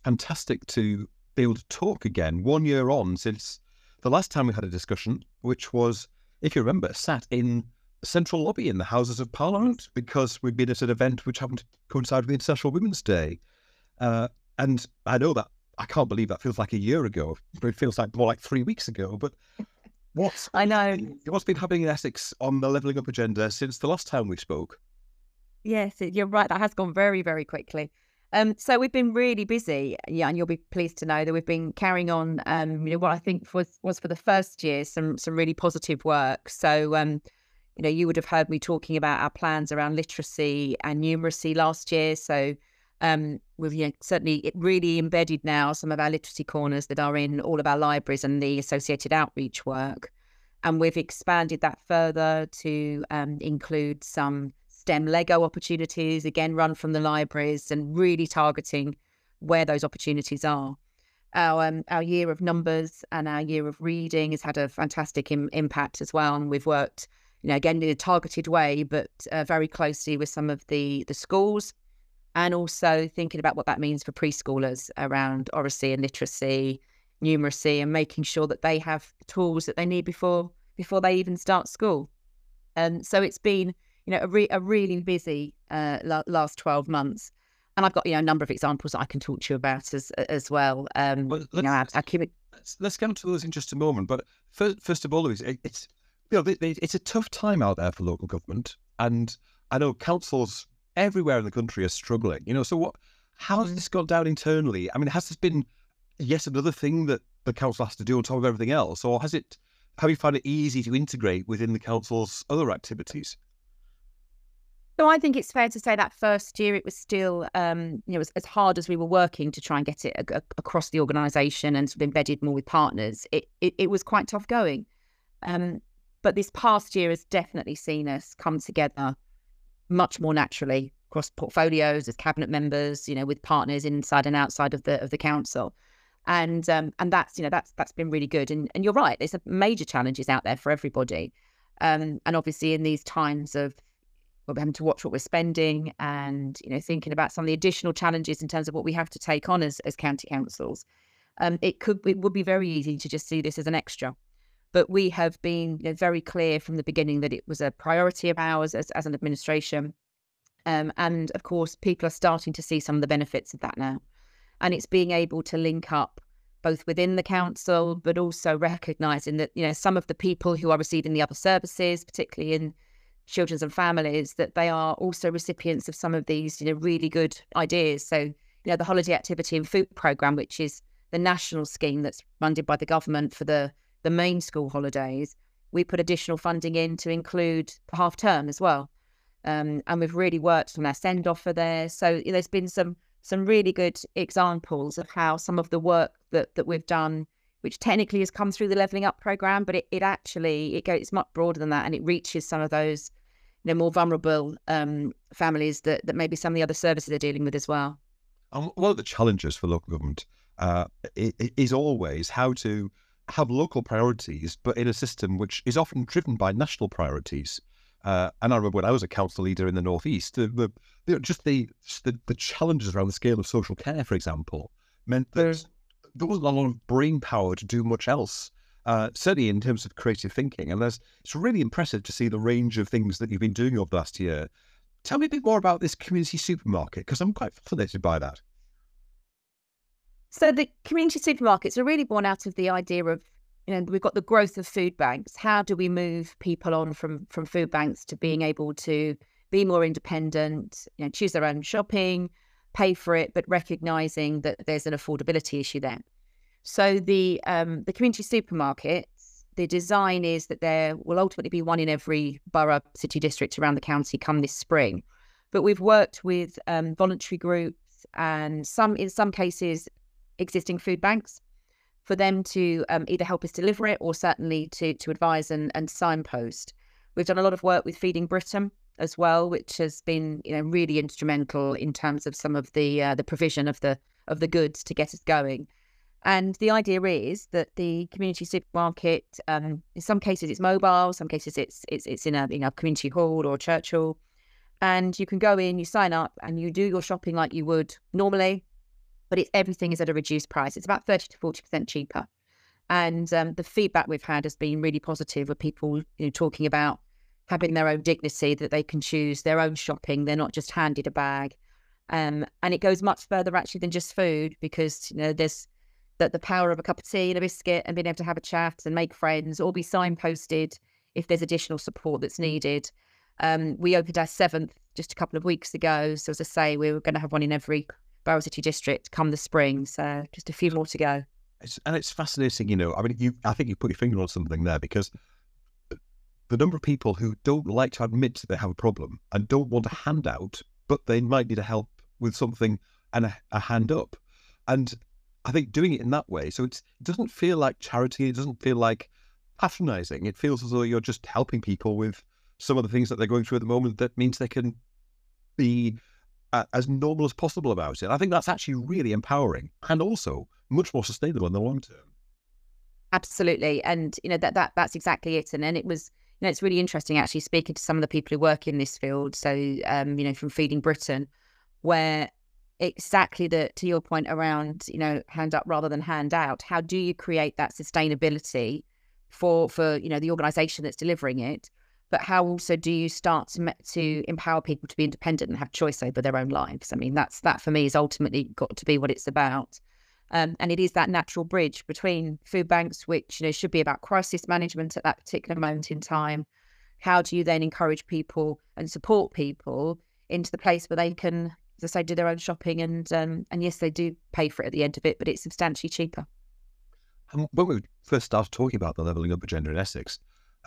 fantastic to be able to talk again 1 year on since the last time we had a discussion, which was, if you remember, sat in the central lobby in the Houses of Parliament because we'd been at an event which happened to coincide with the International Women's Day. And I know that I can't believe that feels like a year ago, but it feels like more like 3 weeks ago. But I know. What's been happening in Essex on the levelling up agenda since the last time we spoke? Yes, you're right. That has gone very, very quickly. So we've been really busy, and you'll be pleased to know that we've been carrying on, what I think was for the first year, some really positive work. So, you would have heard me talking about our plans around literacy and numeracy last year. So, we've certainly really embedded now some of our literacy corners that are in all of our libraries and the associated outreach work. And we've expanded that further to include some STEM Lego opportunities, again, run from the libraries and really targeting where those opportunities are. Our year of numbers and our year of reading has had a fantastic impact as well. And we've worked, again, in a targeted way, but very closely with some of the schools, and also thinking about what that means for preschoolers around oracy and literacy, numeracy, and making sure that they have tools that they need before they even start school. And so it's been a really busy last 12 months. And I've got, a number of examples that I can talk to you about as well. Let's get into those in just a moment. But first of all, Louise, it's a tough time out there for local government. And I know councils everywhere in the country are struggling. So how has this gone down internally? I mean, has this been yet another thing that the council has to do on top of everything else? Or have you found it easy to integrate within the council's other activities? So I think it's fair to say that first year it was still, as hard as we were working to try and get it across the organisation and sort of embedded more with partners, it was quite tough going. But this past year has definitely seen us come together much more naturally across portfolios as cabinet members, with partners inside and outside of the council. And that's been really good. And you're right, there's major challenges out there for everybody. And obviously in these times of we're having to watch what we're spending and, thinking about some of the additional challenges in terms of what we have to take on as county councils. It would be very easy to just see this as an extra. But we have been very clear from the beginning that it was a priority of ours as an administration. And of course, people are starting to see some of the benefits of that now. And it's being able to link up both within the council, but also recognising that, some of the people who are receiving the other services, particularly in children and families, that they are also recipients of some of these, really good ideas. So, the Holiday Activity and Food Programme, which is the national scheme that's funded by the government for the main school holidays, we put additional funding in to include the half term as well. And we've really worked on our send offer there. So there's been some really good examples of how some of the work that we've done, which technically has come through the Levelling Up programme, but it goes much broader than that, and it reaches some of those more vulnerable families that maybe some of the other services are dealing with as well. And one of the challenges for local government is always how to have local priorities, but in a system which is often driven by national priorities. And I remember when I was a council leader in the North East, the challenges around the scale of social care, for example, meant that there wasn't a lot of brain power to do much else. Certainly in terms of creative thinking. And it's really impressive to see the range of things that you've been doing over the last year. Tell me a bit more about this community supermarket, because I'm quite fascinated by that. So the community supermarkets are really born out of the idea of, we've got the growth of food banks. How do we move people on from food banks to being able to be more independent, choose their own shopping, pay for it, but recognising that there's an affordability issue there. So the community supermarkets, the design is that there will ultimately be one in every borough, city district around the county come this spring. But we've worked with voluntary groups and in some cases, existing food banks for them to either help us deliver it or certainly to advise and signpost. We've done a lot of work with Feeding Britain as well, which has been really instrumental in terms of some of the provision of the goods to get us going. And the idea is that the community supermarket, in some cases it's mobile, some cases it's in a community hall or church hall, and you can go in, you sign up, and you do your shopping like you would normally. but everything is at a reduced price. It's about 30 to 40% cheaper. And the feedback we've had has been really positive, with people talking about having their own dignity, that they can choose their own shopping. They're not just handed a bag. And it goes much further actually than just food, because there's the power of a cup of tea and a biscuit and being able to have a chat and make friends, or be signposted if there's additional support that's needed. We opened our 7th just a couple of weeks ago. So as I say, we were going to have one in every Borough City district come the spring. So just a few more to go. It's fascinating, I mean, I think you put your finger on something there, because the number of people who don't like to admit that they have a problem and don't want a handout, but they might need a help with something and a hand up. And I think doing it in that way, so it doesn't feel like charity, it doesn't feel like patronizing. It feels as though you're just helping people with some of the things that they're going through at the moment. That means they can be as normal as possible about it. I think that's actually really empowering, and also much more sustainable in the long term. Absolutely. And that's exactly it. And then it was, it's really interesting actually speaking to some of the people who work in this field. So from Feeding Britain, where exactly to your point around hand up rather than hand out, how do you create that sustainability for the organisation that's delivering it, but how also do you start to empower people to be independent and have choice over their own lives? I mean, that for me is ultimately got to be what it's about. And it is that natural bridge between food banks, which should be about crisis management at that particular moment in time. How do you then encourage people and support people into the place where they can, as I say, do their own shopping, and yes, they do pay for it at the end of it, but it's substantially cheaper. And when we first started talking about the Levelling Up agenda in Essex,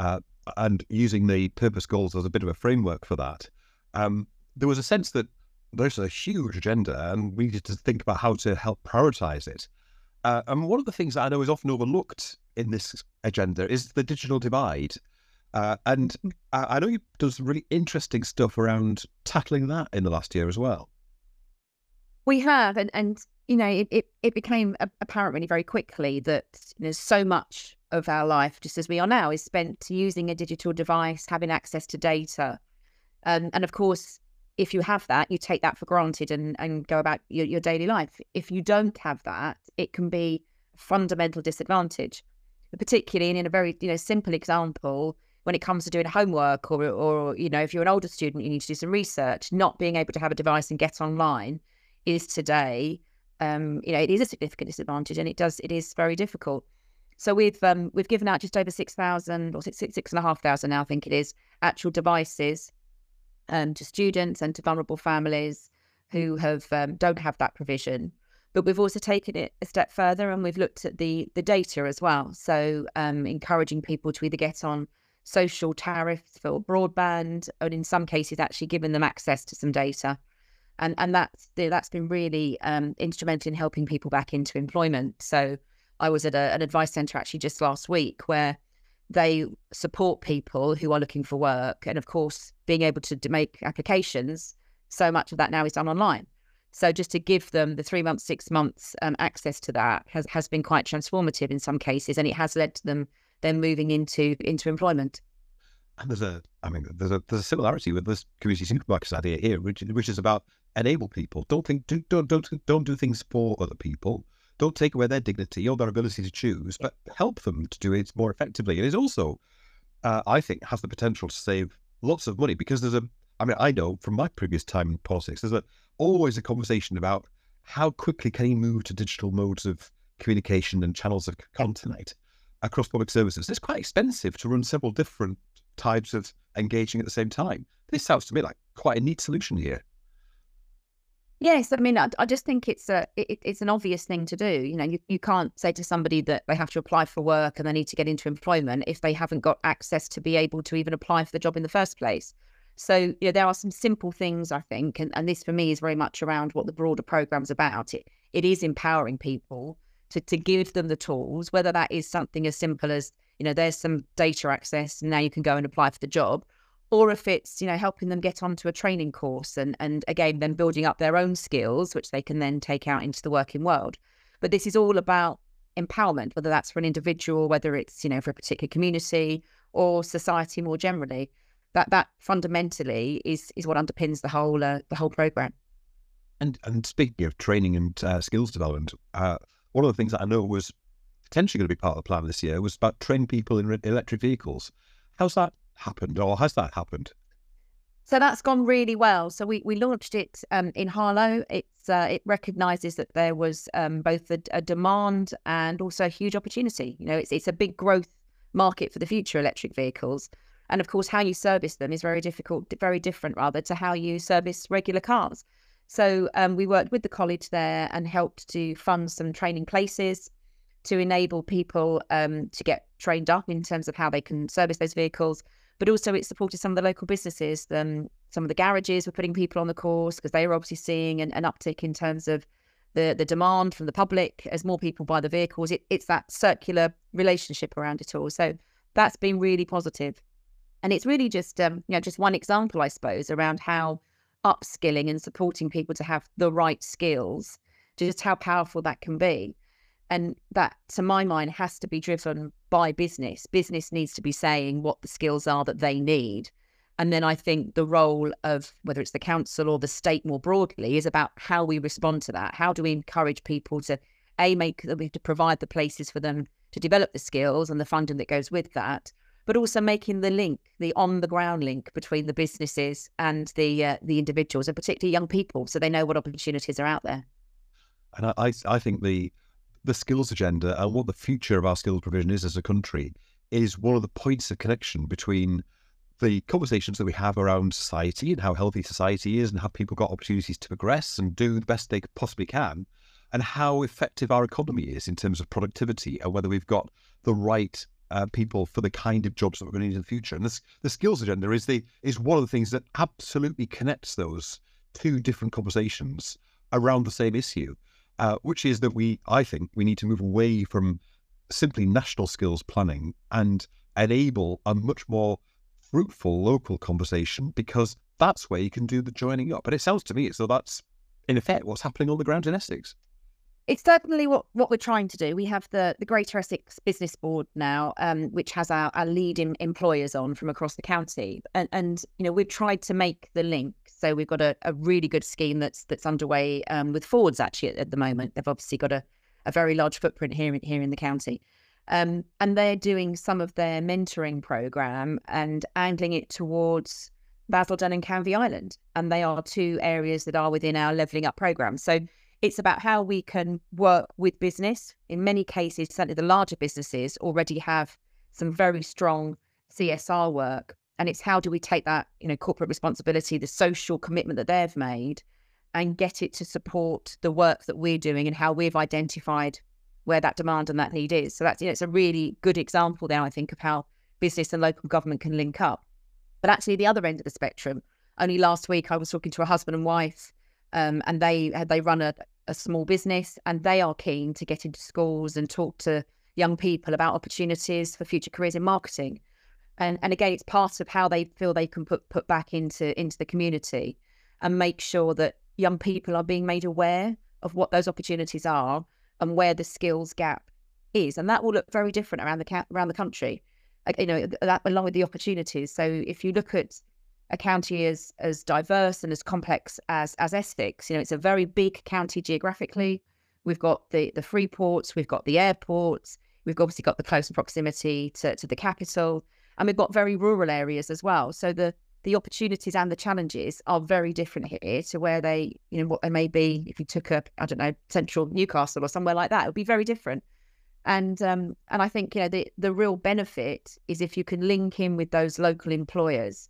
and using the purpose goals as a bit of a framework for that, there was a sense that there's a huge agenda and we needed to think about how to help prioritise it. And one of the things that I know is often overlooked in this agenda is the digital divide. And I know you've done some really interesting stuff around tackling that in the last year as well. We have, and it became apparent really very quickly that so much of our life, just as we are now, is spent using a digital device, having access to data. And of course, if you have that, you take that for granted and go about your daily life. If you don't have that, it can be a fundamental disadvantage, particularly in a very simple example. When it comes to doing homework, or if you're an older student, you need to do some research. Not being able to have a device and get online is today, it is a significant disadvantage, and it is very difficult. So we've given out just over 6,000 or 6,500 now, I think it is, actual devices to students and to vulnerable families who don't have that provision. But we've also taken it a step further, and we've looked at the data as well. So encouraging people to either get on social tariffs for broadband, and in some cases actually giving them access to some data. And that's been really instrumental in helping people back into employment. So I was at an advice centre actually just last week, where they support people who are looking for work. And of course, being able to make applications, so much of that now is done online. So just to give them the 3 months, 6 months access to that has been quite transformative in some cases, and it has led to them then moving into employment. And there's a similarity with this community supermarkets idea here, which is about enable people. Don't do things for other people. Don't take away their dignity or their ability to choose, but help them to do it more effectively. And it also, I think, has the potential to save lots of money, because I know from my previous time in politics, there's always a conversation about how quickly can you move to digital modes of communication and channels of content across public services. It's quite expensive to run several different types of engaging at the same time. This sounds to me like quite a neat solution here. Yes, I mean, I just think it's an obvious thing to do. You can't say to somebody that they have to apply for work and they need to get into employment if they haven't got access to be able to even apply for the job in the first place. So, there are some simple things, I think, and this for me is very much around what the broader programme's about. It is empowering people to give them the tools, whether that is something as simple as, there's some data access and now you can go and apply for the job, or if it's, helping them get onto a training course and again, then building up their own skills, which they can then take out into the working world. But this is all about empowerment, whether that's for an individual, whether it's, for a particular community or society more generally. That fundamentally is what underpins the whole programme. And speaking of training and skills development, one of the things that I know was potentially going to be part of the plan this year was about training people in electric vehicles. How's that happened, or has that happened? So that's gone really well. So we launched it in Harlow. It recognises that there was both a demand and also a huge opportunity. It's a big growth market for the future electric vehicles, and of course, how you service them is very different rather to how you service regular cars. So we worked with the college there and helped to fund some training places to enable people to get trained up in terms of how they can service those vehicles. But also it supported some of the local businesses. Some of the garages were putting people on the course because they were obviously seeing an uptick in terms of the demand from the public as more people buy the vehicles. It's that circular relationship around it all. So that's been really positive. And it's really just just one example, I suppose, around how upskilling and supporting people to have the right skills, just how powerful that can be. And that, to my mind, has to be driven by business. Business needs to be saying what the skills are that they need. And then I think the role of whether it's the council or the state more broadly is about how we respond to that. How do we encourage people to, to provide the places for them to develop the skills and the funding that goes with that, but also making the link, the on-the-ground link between the businesses and the individuals, and particularly young people, so they know what opportunities are out there. And I think the skills agenda and what the future of our skills provision is as a country is one of the points of connection between the conversations that we have around society and how healthy society is and how people got opportunities to progress and do the best they possibly can, and how effective our economy is in terms of productivity and whether we've got the right people for the kind of jobs that we're going to need in the future. And the skills agenda is one of the things that absolutely connects those two different conversations around the same issue. Which is that I think we need to move away from simply national skills planning and enable a much more fruitful local conversation, because that's where you can do the joining up. And it sounds to me as though that's, in effect, what's happening on the ground in Essex. It's certainly what we're trying to do. We have the Greater Essex Business Board now, which has our leading employers on from across the county. And we've tried to make the link. So we've got a really good scheme that's underway with Fords actually at the moment. They've obviously got a very large footprint here in the county. And they're doing some of their mentoring programme and angling it towards Basildon and Canvey Island. And they are two areas that are within our Levelling Up programme. So it's about how we can work with business. In many cases, certainly the larger businesses already have some very strong CSR work. And it's how do we take that, corporate responsibility, the social commitment that they've made, and get it to support the work that we're doing and how we've identified where that demand and that need is. So that's, it's a really good example there, I think, of how business and local government can link up. But actually, the other end of the spectrum, only last week I was talking to a husband and wife, and they run a small business, and they are keen to get into schools and talk to young people about opportunities for future careers in marketing. And again, it's part of how they feel they can put back into the community and make sure that young people are being made aware of what those opportunities are and where the skills gap is. And that will look very different around the country, that along with the opportunities. So if you look at a county as diverse and as complex as Essex, it's a very big county geographically. We've got the free ports, we've got the airports, we've obviously got the close proximity to the capital, and we've got very rural areas as well. So the opportunities and the challenges are very different here to where they, what they may be if you took central Newcastle or somewhere like that. It would be very different. And I think, the real benefit is if you can link in with those local employers,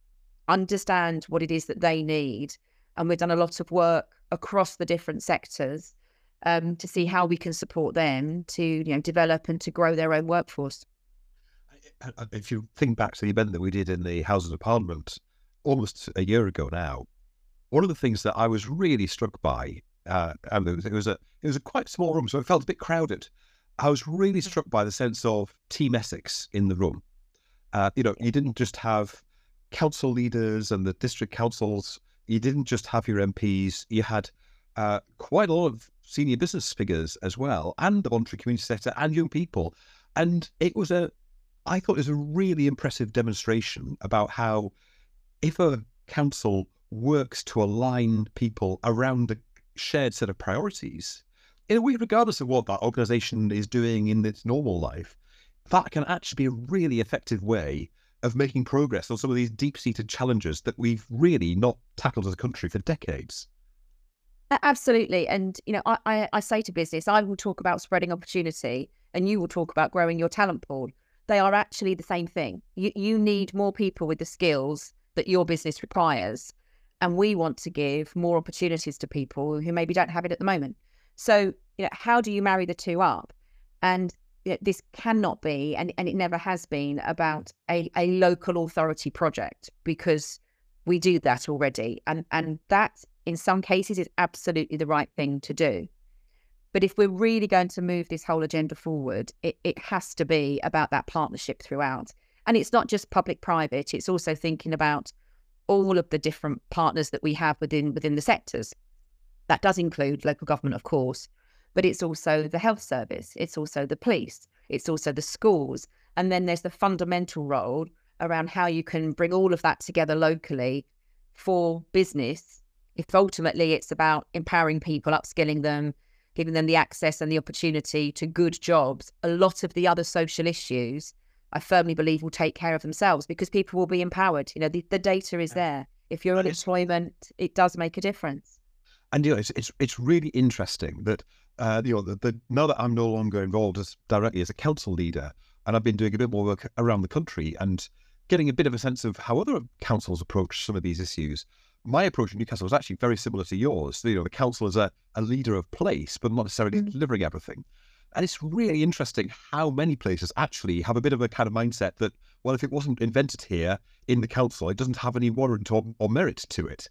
understand what it is that they need. And we've done a lot of work across the different sectors to see how we can support them to, develop and to grow their own workforce. If you think back to the event that we did in the Houses of Parliament almost a year ago now, one of the things that I was really struck by, and it was a quite small room, so it felt a bit crowded. I was really struck by the sense of Team Essex in the room. You didn't just have council leaders and the district councils. You didn't just have your MPs. You had quite a lot of senior business figures as well, and the voluntary community sector and young people. And I thought it was a really impressive demonstration about how if a council works to align people around a shared set of priorities, in a way, regardless of what that organisation is doing in its normal life, that can actually be a really effective way of making progress on some of these deep-seated challenges that we've really not tackled as a country for decades. Absolutely. And, I say to business, I will talk about spreading opportunity and you will talk about growing your talent pool. They are actually the same thing. You need more people with the skills that your business requires. And we want to give more opportunities to people who maybe don't have it at the moment. So, how do you marry the two up? And this cannot be, and it never has been, about a local authority project, because we do that already. And that, in some cases, is absolutely the right thing to do. But if we're really going to move this whole agenda forward, it has to be about that partnership throughout. And it's not just public-private, it's also thinking about all of the different partners that we have within the sectors. That does include local government, of course, but it's also the health service, it's also the police, it's also the schools. And then there's the fundamental role around how you can bring all of that together locally for business, if ultimately it's about empowering people, upskilling them, giving them the access and the opportunity to good jobs. A lot of the other social issues, I firmly believe, will take care of themselves because people will be empowered. The data is there. If you're on employment, it does make a difference. And it's really interesting that now that I'm no longer involved directly as a council leader, and I've been doing a bit more work around the country and getting a bit of a sense of how other councils approach some of these issues. My approach in Newcastle was actually very similar to yours. The council is a leader of place, but not necessarily delivering everything. And it's really interesting how many places actually have a bit of a kind of mindset that, well, if it wasn't invented here in the council, it doesn't have any warrant or merit to it.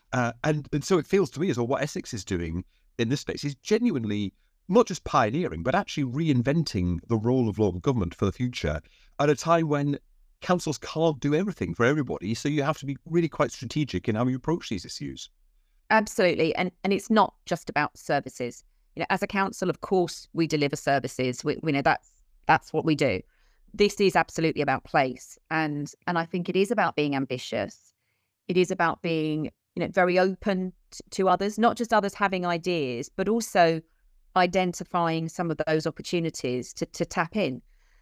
And so it feels to me as though what Essex is doing in this space is genuinely not just pioneering, but actually reinventing the role of local government for the future at a time when councils can't do everything for everybody. So you have to be really quite strategic in how you approach these issues. Absolutely. And it's not just about services. As a council, of course, we deliver services. We know that's what we do. This is absolutely about place. And I think it is about being ambitious. It is about being very open to others, not just others having ideas, but also identifying some of those opportunities to tap in.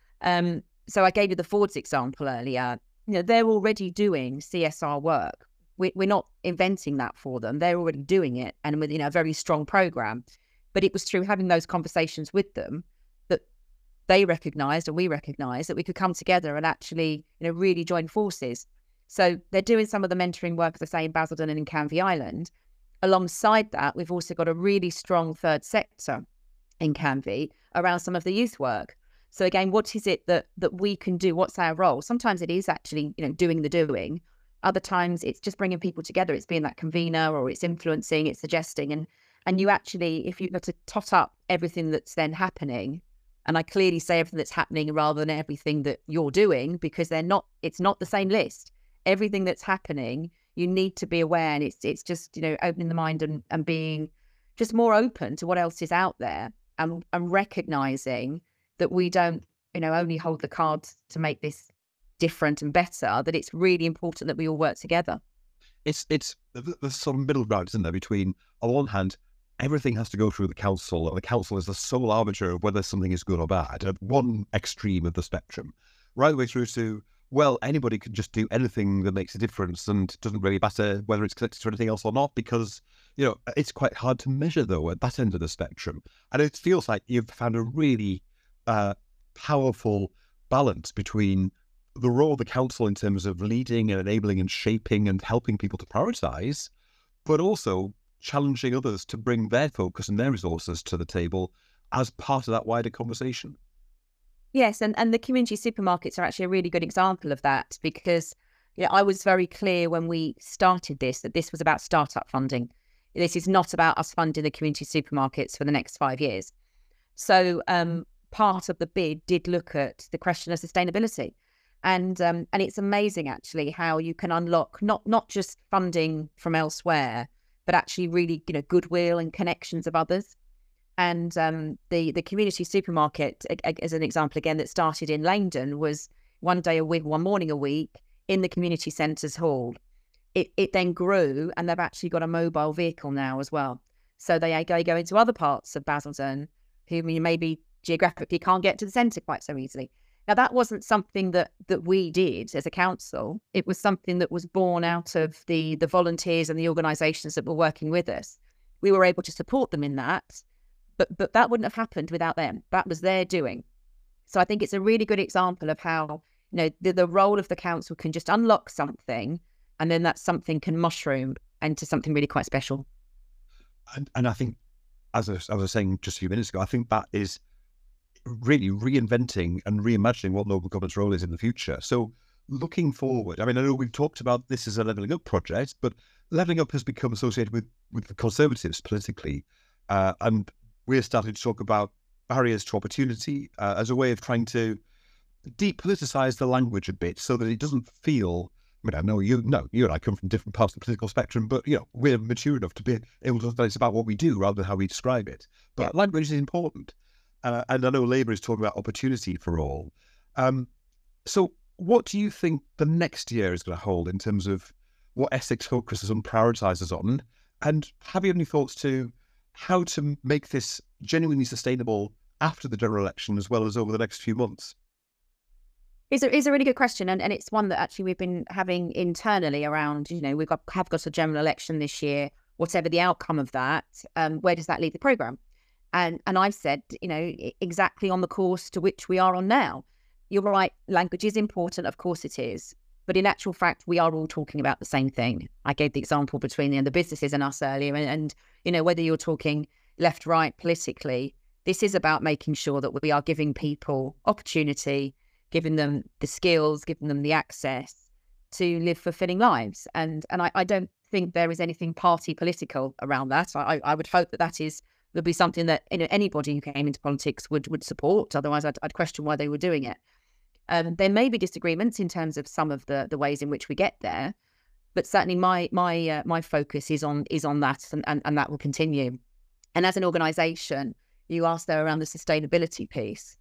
So I gave you the Fords example earlier. They're already doing CSR work. We're not inventing that for them. They're already doing it, and with a very strong program. But it was through having those conversations with them that they recognised, and we recognised, that we could come together and actually really join forces. So they're doing some of the mentoring work, as I say, in Basildon and in Canvey Island. Alongside that, we've also got a really strong third sector in Canvey around some of the youth work. So again, what is it that we can do? What's our role? Sometimes it is actually, doing the doing. Other times it's just bringing people together. It's being that convener, or it's influencing, it's suggesting. And you actually, if you were to tot up everything that's then happening, and I clearly say everything that's happening rather than everything that you're doing, because it's not the same list. Everything that's happening, you need to be aware, and it's just, opening the mind and being just more open to what else is out there, and recognizing that we don't, only hold the cards to make this different and better, that it's really important that we all work together. It's the sort of middle ground, isn't there, between, on one hand, everything has to go through the council, and the council is the sole arbiter of whether something is good or bad, at one extreme of the spectrum, right the way through to, well, anybody can just do anything that makes a difference, and it doesn't really matter whether it's connected to anything else or not, because, it's quite hard to measure, though, at that end of the spectrum. And it feels like you've found a really powerful balance between the role of the council in terms of leading and enabling and shaping and helping people to prioritise, but also challenging others to bring their focus and their resources to the table as part of that wider conversation. Yes, and the community supermarkets are actually a really good example of that, because I was very clear when we started this that this was about startup funding. This is not about us funding the community supermarkets for the next 5 years. So part of the bid did look at the question of sustainability. And it's amazing, actually, how you can unlock not just funding from elsewhere, but actually really, goodwill and connections of others. And the community supermarket, as an example, again, that started in Langdon, was one morning a week in the community centres hall. it then grew, and they've actually got a mobile vehicle now as well. So they go into other parts of Basildon who maybe geographically can't get to the centre quite so easily. Now, that wasn't something that we did as a council. It was something that was born out of the volunteers and the organisations that were working with us. We were able to support them in that, but that wouldn't have happened without them. That was their doing. So I think it's a really good example of how, the role of the council can just unlock something, and then that something can mushroom into something really quite special. And I think, as I was saying just a few minutes ago, I think that is really reinventing and reimagining what local government's role is in the future. So looking forward, I know we've talked about this as a Levelling Up project, but Levelling Up has become associated with the Conservatives politically. And we're starting to talk about barriers to opportunity as a way of trying to depoliticize the language a bit so that it doesn't feel, I know you and I come from different parts of the political spectrum, but we're mature enough to be able to understand it's about what we do rather than how we describe it. But language is important. And I know Labour is talking about opportunity for all. So what do you think the next year is going to hold in terms of what Essex focuses and prioritises on? And have you any thoughts to how to make this genuinely sustainable after the general election as well as over the next few months? It's a really good question, and it's one that actually we've been having internally around, we've got a general election this year, whatever the outcome of that, where does that leave the programme? And I've said, exactly on the course to which we are on now. You're right, language is important, of course it is. But in actual fact, we are all talking about the same thing. I gave the example between the businesses and us earlier. And whether you're talking left, right, politically, this is about making sure that we are giving people opportunity, giving them the skills, giving them the access to live fulfilling lives. And I don't think there is anything party political around that. I would hope that would be something that anybody who came into politics would support. Otherwise, I'd question why they were doing it. There may be disagreements in terms of some of the ways in which we get there, but certainly my focus is on that, and that will continue. And as an organisation, you asked there around the sustainability piece.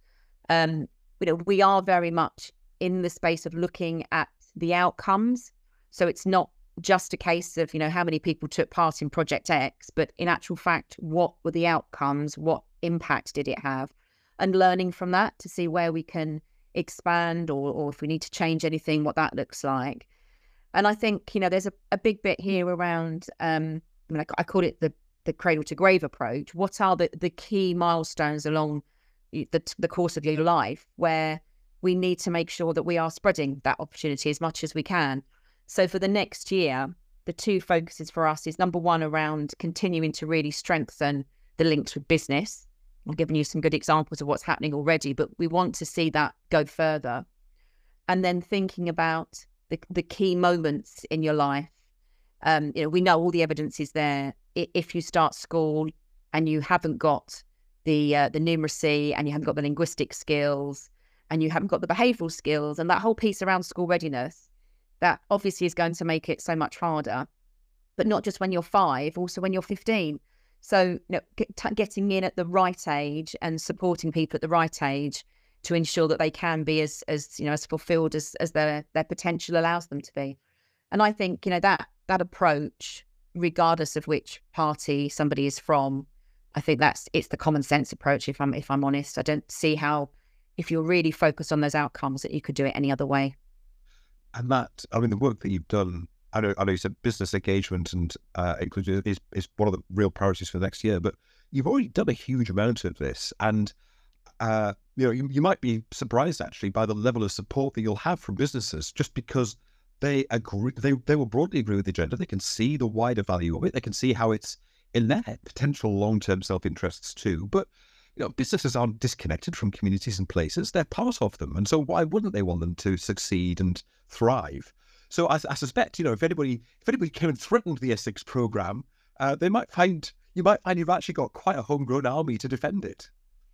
We are very much in the space of looking at the outcomes. So it's not just a case of, how many people took part in Project X, but in actual fact, what were the outcomes? What impact did it have? And learning from that to see where we can expand or if we need to change anything, what that looks like. And I think, there's a big bit here around, I call it the cradle to grave approach. What are the key milestones along the course of your life where we need to make sure that we are spreading that opportunity as much as we can? So for the next year, the two focuses for us is number one around continuing to really strengthen the links with business. I've given you some good examples of what's happening already, but we want to see that go further. And then thinking about the key moments in your life. We know all the evidence is there. If you start school and you haven't got the numeracy and you haven't got the linguistic skills and you haven't got the behavioural skills and that whole piece around school readiness, that obviously is going to make it so much harder, but not just when you're 5, also when you're 15. So getting in at the right age and supporting people at the right age to ensure that they can be as fulfilled as their potential allows them to be. And I think, that approach, regardless of which party somebody is from, I think it's the common sense approach, if I'm honest. I don't see how, if you're really focused on those outcomes, that you could do it any other way. And that, the work that you've done, I know you said business engagement and inclusion is one of the real priorities for next year, but you've already done a huge amount of this. And, you might be surprised actually by the level of support that you'll have from businesses just because they agree, they will broadly agree with the agenda. They can see the wider value of it. They can see how it's in their potential long-term self-interests too. But, businesses aren't disconnected from communities and places. They're part of them. And so why wouldn't they want them to succeed and thrive? So I suspect, if anybody came and threatened the Essex programme, you might find you've actually got quite a homegrown army to defend it.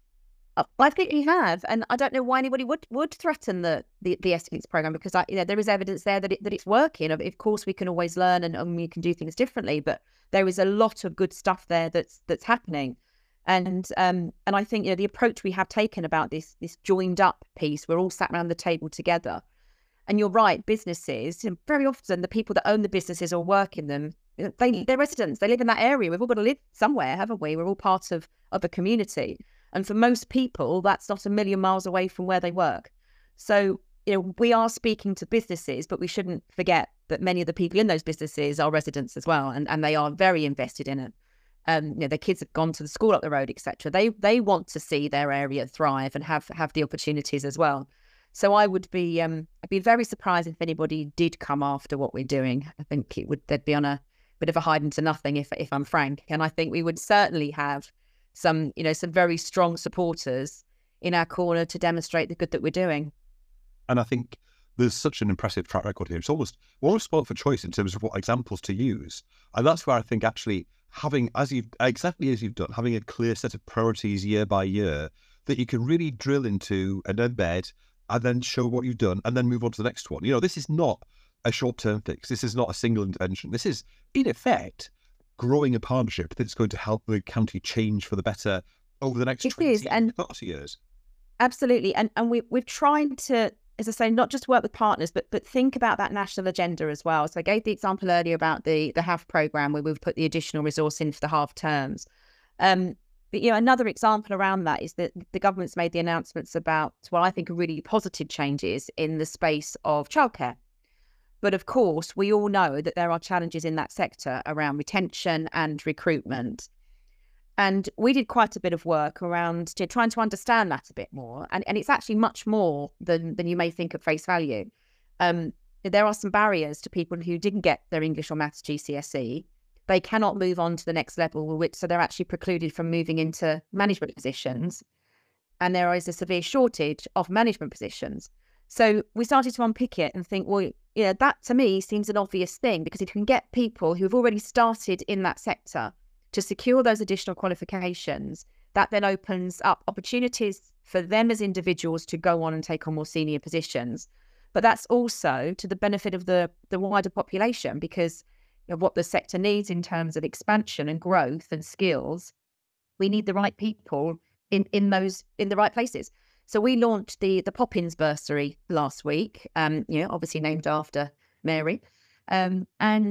I think you have, and I don't know why anybody would threaten the Essex programme, because there is evidence there that it's working. Of course, we can always learn and we can do things differently, but there is a lot of good stuff there that's happening. And I think the approach we have taken about this joined up piece, we're all sat around the table together. And you're right, businesses, and very often the people that own the businesses or work in them, they're residents. They live in that area. We've all got to live somewhere, haven't we? We're all part of a community. And for most people, that's not a million miles away from where they work. So, we are speaking to businesses, but we shouldn't forget that many of the people in those businesses are residents as well, and they are very invested in it. Their kids have gone to the school up the road, etc. They want to see their area thrive and have the opportunities as well. So I would be I'd be very surprised if anybody did come after what we're doing. I think they'd be on a bit of a hiding to nothing if I'm frank. And I think we would certainly have some very strong supporters in our corner to demonstrate the good that we're doing. And I think there's such an impressive track record here. It's we're almost spoiled for choice in terms of what examples to use. And that's where I think actually having, exactly as you've done, having a clear set of priorities year by year that you can really drill into and embed and then show what you've done and then move on to the next one. This is not a short-term fix. This is not a single intervention. This is, in effect, growing a partnership that's going to help the county change for the better over the next 20 and 30 years. Absolutely. And we've tried to, as I say, not just work with partners, but think about that national agenda as well. So I gave the example earlier about the HAF programme where we've put the additional resource in for the half terms. But another example around that is that the government's made the announcements about what I think are really positive changes in the space of childcare. But of course, we all know that there are challenges in that sector around retention and recruitment. And we did quite a bit of work around trying to understand that a bit more. And it's actually much more than you may think at face value. There are some barriers to people who didn't get their English or Maths GCSE. They cannot move on to the next level, so they're actually precluded from moving into management positions. And there is a severe shortage of management positions. So we started to unpick it and think, well, that to me seems an obvious thing, because if you can get people who've already started in that sector to secure those additional qualifications, that then opens up opportunities for them as individuals to go on and take on more senior positions. But that's also to the benefit of the wider population, because of what the sector needs in terms of expansion and growth and skills. We need the right people in the right places. So we launched the Poppins bursary last week, obviously named after Mary, and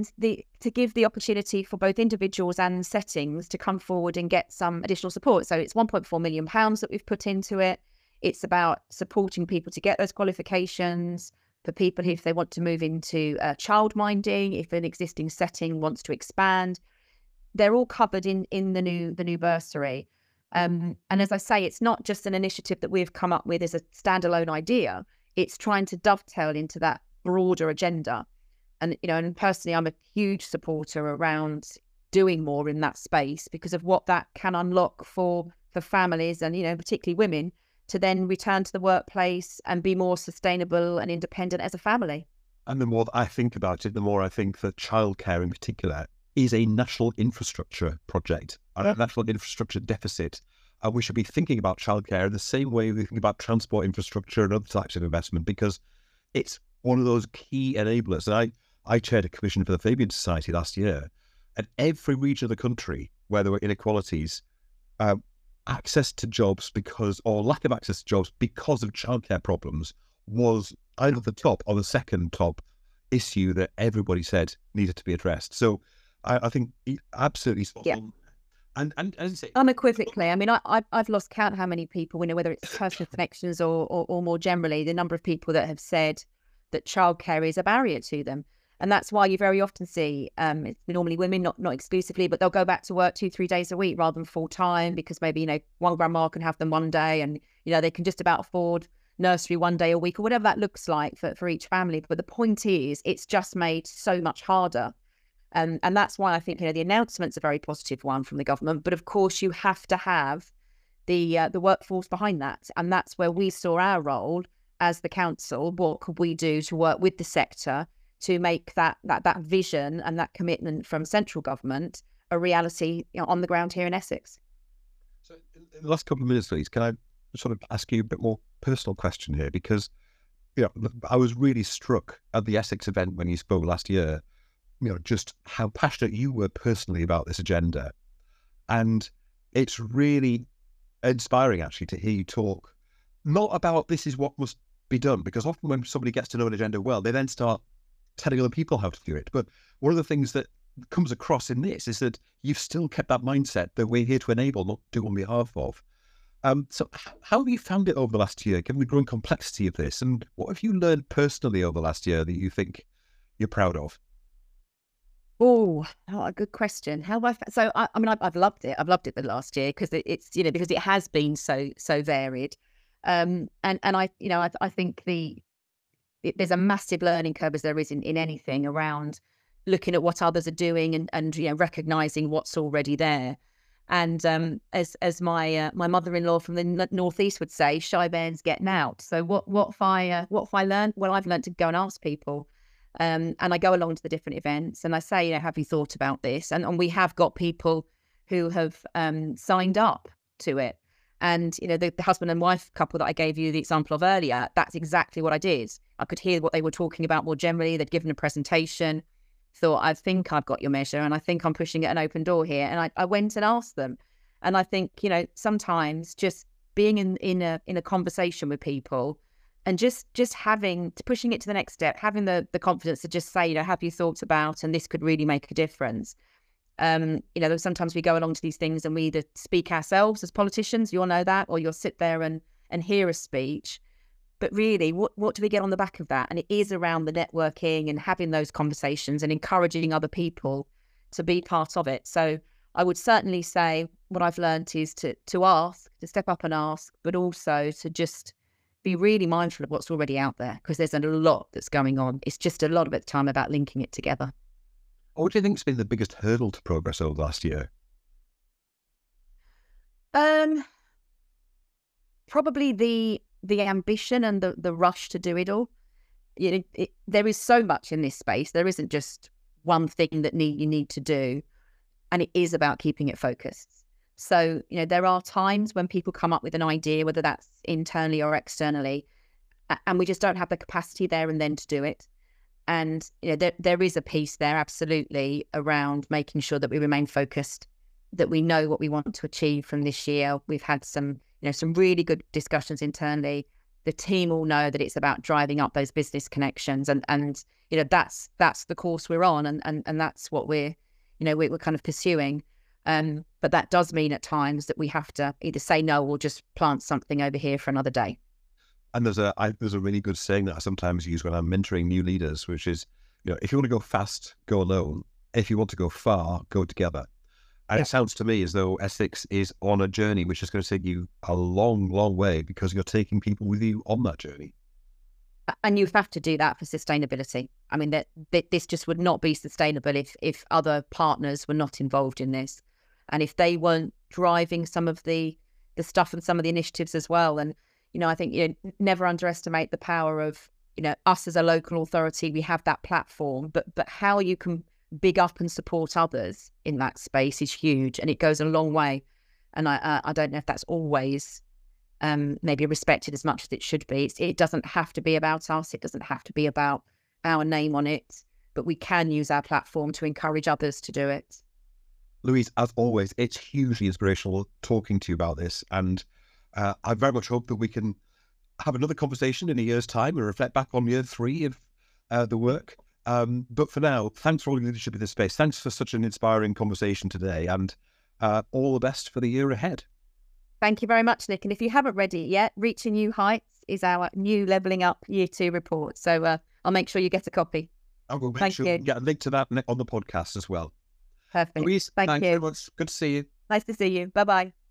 to give the opportunity for both individuals and settings to come forward and get some additional support. So it's £1.4 million that we've put into it. It's about supporting people to get those qualifications, for people if they want to move into childminding, if an existing setting wants to expand. They're all covered in the new bursary. And as I say, it's not just an initiative that we've come up with as a standalone idea. It's trying to dovetail into that broader agenda. And, and personally, I'm a huge supporter around doing more in that space because of what that can unlock for families and, particularly women, to then return to the workplace and be more sustainable and independent as a family. And the more that I think about it, the more I think that childcare in particular is a national infrastructure project, a national infrastructure deficit. And we should be thinking about childcare in the same way we think about transport infrastructure and other types of investment, because it's one of those key enablers. And I chaired a commission for the Fabian Society last year, and every region of the country where there were inequalities, access to jobs or lack of access to jobs because of childcare problems was either the top or the second top issue that everybody said needed to be addressed. So I think absolutely spot on. And as I say, unequivocally, I mean, I've lost count how many people, whether it's personal connections or more generally, the number of people that have said that childcare is a barrier to them. And that's why you very often see it's normally women, not exclusively, but they'll go back to work 2-3 days a week rather than full time, because maybe, one grandma can have them one day and, they can just about afford nursery one day a week or whatever that looks like for each family. But the point is, it's just made so much harder. And that's why I think, the announcement's a very positive one from the government. But of course, you have to have the workforce behind that. And that's where we saw our role as the council. What could we do to work with the sector to make that vision and that commitment from central government a reality on the ground here in Essex? So in the last couple of minutes, please, can I sort of ask you a bit more personal question here? Because, I was really struck at the Essex event when you spoke last year, just how passionate you were personally about this agenda. And it's really inspiring, actually, to hear you talk, not about this is what must be done? Because often when somebody gets to know an agenda well, they then start telling other people how to do it. But one of the things that comes across in this is that you've still kept that mindset that we're here to enable, not do on behalf of. So how have you found it over the last year, given the growing complexity of this? And what have you learned personally over the last year that you think you're proud of? Oh, a good question. How have so I mean, I've loved it. I've loved it the last year because it's, because it has been so varied. And I think there's a massive learning curve, as there is in anything, around looking at what others are doing and recognizing what's already there. And as my mother-in-law from the northeast would say, shy bairns getting out. So what have I learned? Well, I've learned to go and ask people. And I go along to the different events and I say, have you thought about this? And we have got people who have signed up to it. And, the husband and wife couple that I gave you the example of earlier, that's exactly what I did. I could hear what they were talking about more generally. They'd given a presentation, thought, I think I've got your measure and I think I'm pushing at an open door here. And I went and asked them. And I think, sometimes just being in a conversation with people and just pushing it to the next step, having the confidence to just say, have you thought about, and this could really make a difference. Sometimes we go along to these things and we either speak ourselves as politicians, you'll know that, or you'll sit there and hear a speech. But really, what do we get on the back of that? And it is around the networking and having those conversations and encouraging other people to be part of it. So I would certainly say what I've learned is to ask, to step up and ask, but also to just be really mindful of what's already out there, because there's a lot that's going on. It's just a lot of the time about linking it together. What do you think has been the biggest hurdle to progress over the last year? Probably the ambition and the rush to do it all. There is so much in this space. There isn't just one thing that you need to do, and it is about keeping it focused. So, there are times when people come up with an idea, whether that's internally or externally, and we just don't have the capacity there and then to do it. And there is a piece there, absolutely, around making sure that we remain focused, that we know what we want to achieve from this year. We've had some really good discussions internally. The team all know that it's about driving up those business connections, and that's the course we're on, and that's what we're kind of pursuing. But that does mean at times that we have to either say no or just plant something over here for another day. And there's a really good saying that I sometimes use when I'm mentoring new leaders, which is, if you want to go fast, go alone. If you want to go far, go together. And It sounds to me as though Essex is on a journey which is going to take you a long, long way, because you're taking people with you on that journey. And you have to do that for sustainability. I mean, that this just would not be sustainable if other partners were not involved in this, and if they weren't driving some of the stuff and some of the initiatives as well. And I think never underestimate the power of us as a local authority. We have that platform, but how you can big up and support others in that space is huge, and it goes a long way. And I don't know if that's always maybe respected as much as it should be. It doesn't have to be about us. It doesn't have to be about our name on it, but we can use our platform to encourage others to do it. Louise, as always, it's hugely inspirational talking to you about this, and I very much hope that we can have another conversation in a year's time and reflect back on year 3 of the work. But for now, thanks for all your leadership in this space. Thanks for such an inspiring conversation today, and all the best for the year ahead. Thank you very much, Nick. And if you haven't read it yet, Reaching New Heights is our new Levelling Up Year 2 report. So I'll make sure you get a copy. I will make sure you get a link to that on the podcast as well. Perfect. Louise, thanks very much. Good to see you. Nice to see you. Bye-bye.